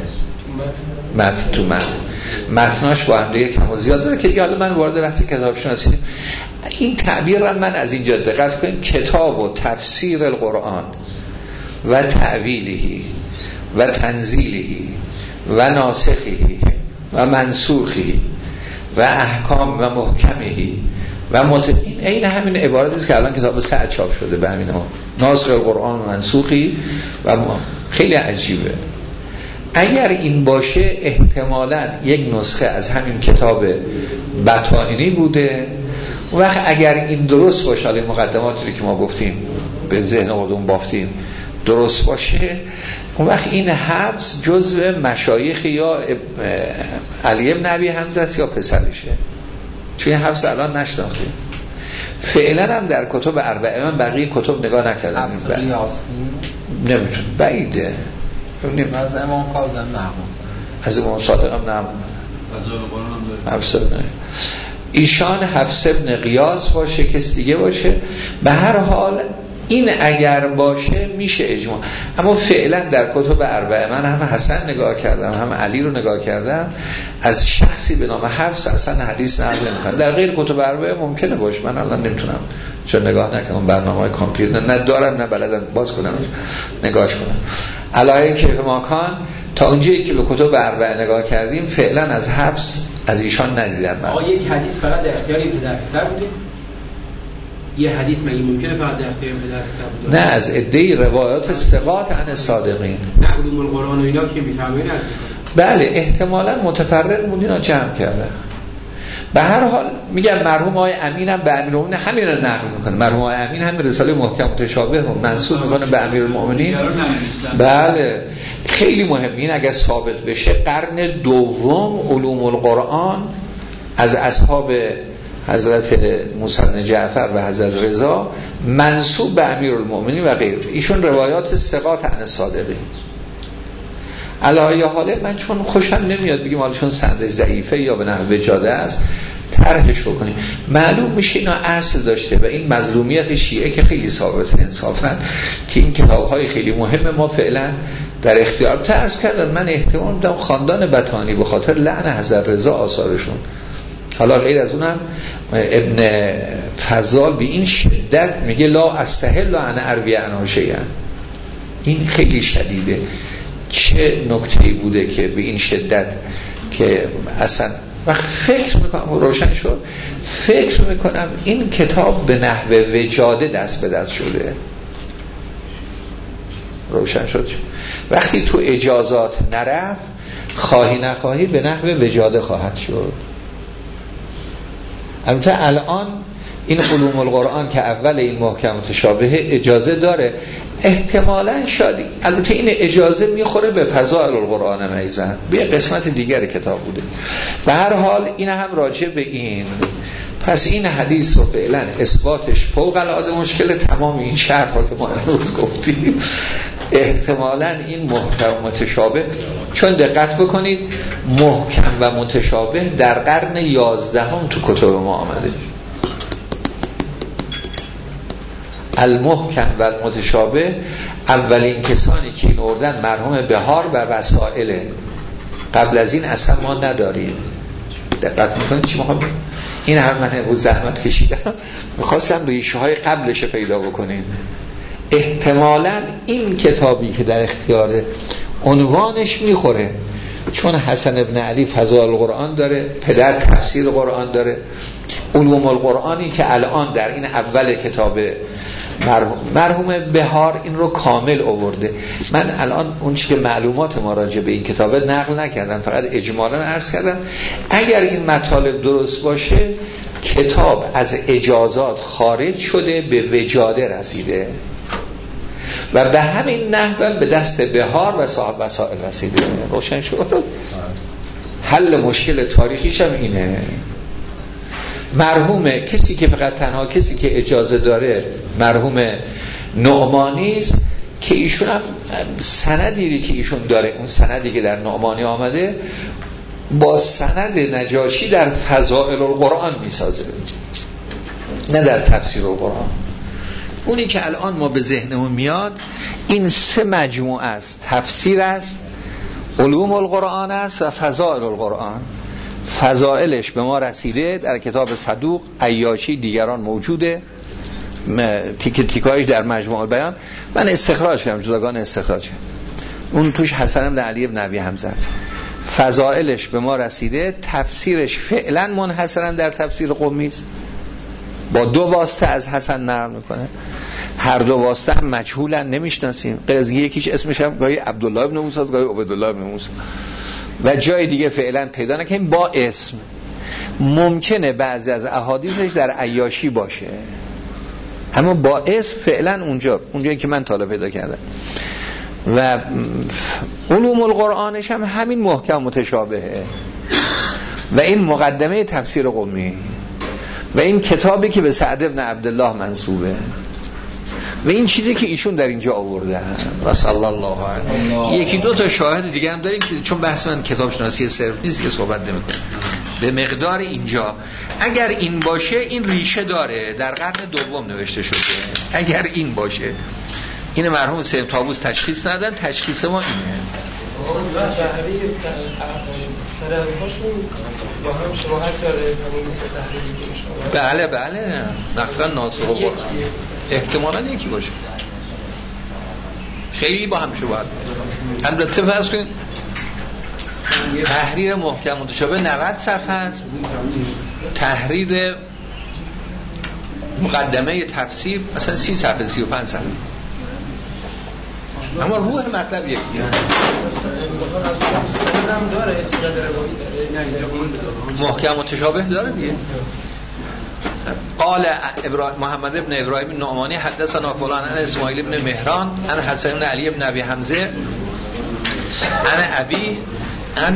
متناش با هم دیگه کم و زیاد داره که دیگه حالا من وارد بحث کتاب شناسی این تعبیر را من از اینجا دقت کنیم: کتاب و تفسیر القرآن و تعویلهی و تنزیلهی و ناسخهی و منسوخی و احکام و محکمهی و این همین عبارتی است که الان کتاب سعد چاپ شده به همین ها، ناسخ القرآن و منسوخی و خیلی عجیبه. اگر این باشه احتمالاً یک نسخه از همین کتاب بطائنی بوده. وقت اگر این درست باشه، حالا مقدماتی که ما گفتیم به ذهن خودمون بافتیم درست باشه، اون وقت این حبس جزء مشایخ یا علی ابن ابی حمزه است یا پسرشه، چون این حبس الان نشناختیم. فعلا هم در کتب اربعه من بقیه کتب نگاه نکردم، نمیتون بعیده. از امام کاظم نقل، از امام صادق هم نقل، حفص ابن ایشان حفص ابن قیاس باشه، کس دیگه باشه. به هر حال این اگر باشه میشه اجماع. اما فعلا در کتب اربعه من هم حسن نگاه کردم هم علی رو نگاه کردم، از شخصی به نام حفص اصلا حدیث نقل نمی‌کنه. در غیر کتب اربعه ممکنه باشه، من الان نمیتونم چون نگاه نکنم برنامه‌های کامپیوتر نه دارم نه بلدم باز کنم نگاهش کنم. علاوه کیف ماکان تا اونجایی که به کتب اربعه نگاه کردیم فعلا از حفص از ایشان ندیدم. یک حدیث فقط در اختیار پدر پسر بوده؟ یه حدیث مگه ممکنه فقط در اختیار پدر پسر بوده؟ نه، از عده روایات ثقات عن صادقین. نه علوم القرآن و اینا که میفهمین از بله احتمالاً متفرق بود اینا جمع کرده. به هر حال میگم مرحوم آقای امین هم به امیرالمومنین همین رو نقل میکنه. مرحوم آقای امین هم رساله محکم متشابه رو منسوب میکنه به امیرالمومنین. بله خیلی مهم این اگه ثابت بشه قرن دوم علوم القرآن از اصحاب حضرت موسی بن جعفر و حضرت رضا منسوب به امیرالمومنین و غیر ایشون روایات ثقات عن صادقین. علاوه حاله من چون خوشم نمیاد بگیم حالا چون سند ضعیفه یا به نحو وجاده است طرحش بکنیم. معلوم میشه اینا اصل داشته و این مظلومیت شیعه که خیلی ثابته انصافا که این کتاب‌های خیلی مهم ما فعلا در اختیار عرض کردم. من احتمال میدم خاندان بطانی به خاطر لعن حضرت رضا آثارشون، حالا غیر از اونم ابن فضال به این شدت میگه لا استحل ان اروی عنه شیئا. این خیلی شدیده. چه نکته‌ای بوده که به این شدت که اصلا و فکر میکنم روشن شد، فکر میکنم این کتاب به نحو وجاده دست به دست شده. روشن شد وقتی تو اجازات نرفت خواهی نخواهی به نحو وجاده خواهد شد. البته الان این علوم القرآن که اول این محکم متشابه اجازه داره احتمالاً شادی، البته این اجازه میخوره به فضائل القرآن میزن به قسمت دیگر کتاب بوده. به هر حال این هم راجع به این. پس این حدیث رو فعلا اثباتش فوق العاده مشکل. تمام این شرح رو که ما امروز گفتیم احتمالاً این محکم متشابه، چون دقت بکنید محکم و متشابه در قرن 11 تو کتب ما آمده. المحکم و المتشابه اولین کسانی که این اردن مرحوم بهار و وسائله. قبل از این اصلا ما نداریم. دقت میکنید چی میخوام؟ این هم من امروز زحمت کشیدم میخواستم ریشه های قبلش پیدا بکنیم. احتمالاً این کتابی که در اختیار عنوانش میخوره، چون حسن ابن علی فضائل القرآن داره، پدر تفسیر قرآن داره، علوم القرآنی که الان در این اول کتاب مرحوم بهار این رو کامل آورده. من الان اون چیزی که معلومات ما راجع به این کتاب نقل نکردم، فقط اجمالاً عرض کردم. اگر این مطالب درست باشه کتاب از اجازات خارج شده به وجاده رسیده و به همین نحو به دست بهار و صاحب وسائل رسیده. روشن شد. حل مشکل تاریخیش هم اینه. مرحوم کسی که فقط تنها کسی که اجازه داره مرحوم نعمانی است که ایشون هم سندی که ایشون داره، اون سندی که در نعمانی آمده با سند نجاشی در فضائل القرآن میسازه، نه در تفسیر القرآن. اونی که الان ما به ذهنمون میاد این سه مجموعه است: تفسیر است، علوم القرآن است و فضائل القرآن. فضائلش به ما رسیده در کتاب صدوق، عیاشی، دیگران موجوده، تیکایش در مجموع البیان. من استخراج کردم، جداگانه استخراج کردم. اون توش حسن بن علی بن ابی حمزه است. فضائلش به ما رسیده، تفسیرش فعلا منحصرا در تفسیر قمی است، با دو واسطه از حسن نقل میکنه. هر دو واسطه هم مجهولن، نمیشناسیم. غیر از یکیش اسمش هم گاهی عبدالله ابن موسی است، گاهی عبیدالله ابن موسی و جای دیگه فعلا پیدا نکنیم با اسم. ممکنه بعضی از احادیثش در عیاشی باشه اما با اسم فعلا اونجایی که من طالب پیدا کردم. و علوم القرآنش هم همین محکم متشابهه و این مقدمه تفسیر قمی و این کتابی که به سعد بن عبدالله منسوبه و این چیزی که ایشون در اینجا آورده و صلی الله علیه. یکی دو تا شاهد دیگه هم داریم که چون بحث من کتاب شناسی صرف نیست که صحبت نمی‌کنم، به مقدار اینجا اگر این باشه این ریشه داره، در قرن دوم نوشته شده. اگر این باشه، این مرحوم سید طاووس تشخیص ندادن، تشخیص ما اینه. سرهاشون با هم شباهت داره، همون مثل تحریری که بله بله، نقصا ناسخ و قرآن احتمالاً یکی باشه، خیلی با هم شباهت. البته فرض کنید تحریر محکم متشابه 90 صفحه است، تحریر مقدمه تفسیر مثلا 30 صفحه 35 صفحه، اما روح مطلب یکی. محکم متشابه داره دیگه. قال محمد ابن ابراهیم النعمانی حدثنا فلان عن اسماعیل ابن مهران عن حسن ابن علی ابن ابی حمزه عن ابی عن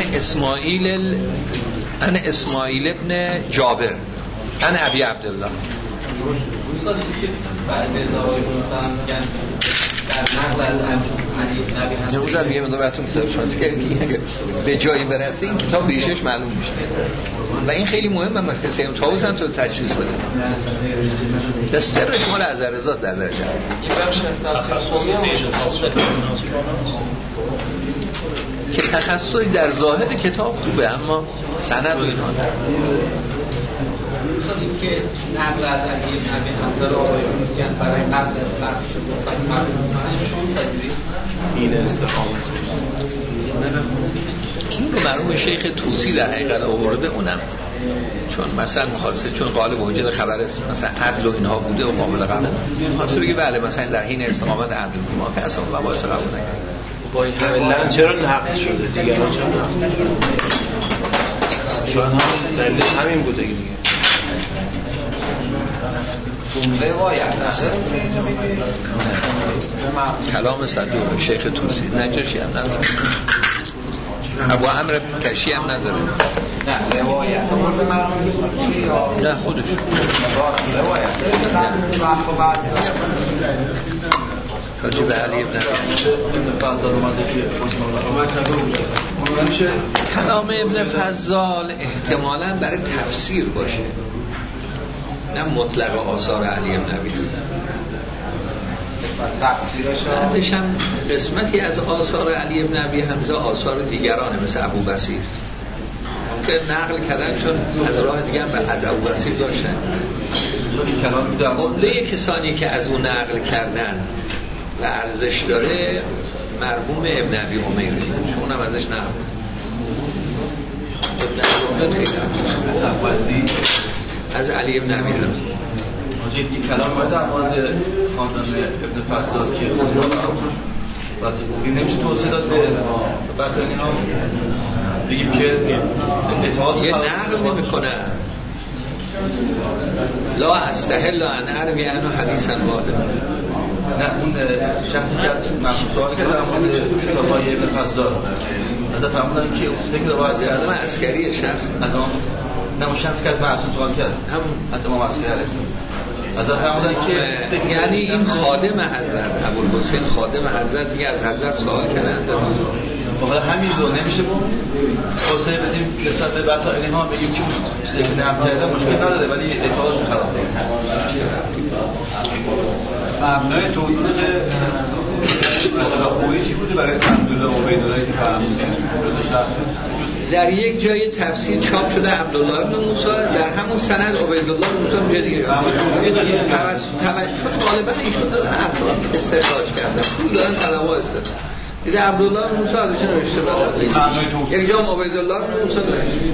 اسماعیل ابن جابر عن ابی عبدالله. استاد که بعد از مثلا در نقل از علی ابن ابی حمزه نمی‌دونم میگم مثلا براتون کتاب شما که به جایی برسه این کتاب ریشش معلوم میشه و این خیلی مهمه. مثلا سید طاووس هم تو تشخیص بده در سرش مال از رضا در درجه این بخش از که تخصصی در ظاهر کتاب خوبه اما سند و اینها که نقل از علی ابن ابی حمزه رو آقایون میگن برای قبل از این استقامت این رو مرحوم شیخ طوسی در حقیقت آورده، اونم چون مثلا خاصه چون قالب وجود خبر است مثلا عدل و اینها بوده و قابل قبول خاصه بگه بله مثلا در حین استقامت عدل ما که اصلا مباحث قبول نکنه. با این همه چرا نقل شده دیگران چرا نقل شاید هم دلیلش همین بوده دیگه. روایت کلام صدوق شیخ طوسی نجاشی هم نداره، ابو عمرو کشی هم نداره. نه روایت اون به مرحوم نه خودش روایت حاجی به علی ابن کلام ابن فضال احتمالاً برای تفسیر باشه، نه مطلق آثار علی ابن ابی تفسیرش هم قسمتی از آثار علی ابن ابی حمزه آثار دیگرانه مثل ابو بصیر که نقل کردن چون از راه دیگه هم از ابو بصیر داشتن. قبله کسانی که از اون نقل کردن و ارزش داره مرحوم ابن ابی عمیر، چون هم ازش نقل ابن ابی عمیر خیلی از علی ابن ابی حمزه. این کلام باید در مورد خاندان ابن فضال که واسه این نمیشه توصیه داد به بطرانی ها بگیم که اتحاد یه نقل نمی کنه لا استحل ان اروی عنه حدیثا واحد. نه اون شخصی که از مخصوص سوالی که در مورد کتاب‌های ابن فضال ازت فرمودن که فکر روایت کرده من عسکری شخص از اون نه اون شخصی که از معصوم سوال کرد همون از امام عسکری علیه السلام ازت فرمودن که یعنی این خادم حضرت ابوالحسین خادم حضرت دیگه از حضرت سوال کرده حضرت واقعا همین رو نمیشه بود توصیه بدیم نسبت به بطرانی ها بگیم که چیزی که نقل کرده مشکل نداره ولی اعتقادشون خراب مبنای توضیح خوبی چی بوده برای عبدالله و عبیدالله که فرمودن در یک جای تفسیر چاپ شده عبدالله بن موسی، در همون سند عبیدالله بن موسی جای دیگه چون غالبا ایشون دادن افراد استخراج کردن پول دادن طلبا استخراج دیده عبدالله بن موسی ازش نوشته بوده یک جا عبیدالله بن موسی نوشته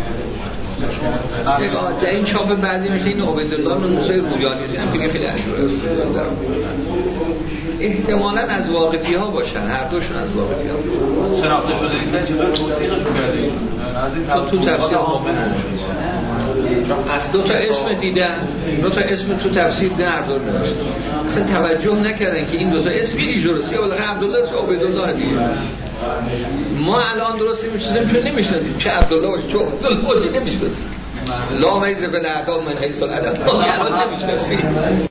در این چاپ بعدی میشه این عبیدالله بن موسی رویانی است، اینم خیلی عجیبه. احتمالاً از واقفی ها باشن، هر دوشون از واقفی ها شناخته شده دیدن چطور توصیقشون کردیم تو تفسیر مومن از دو تا اسم دیدن، دو تا اسم تو تفسیر دردار نوشت اصلا توجه نکردن که این دو تا اسم یکی درسته ولی عبدالله و عبیدالله دیگه. ما الان درستی میشناسیم چون نمیشناسیم چه عبدالله باشه چه عبدالله باشه نمیشناسیم لا میز به الاعدام من حیث العدد الان نمیشناسیم.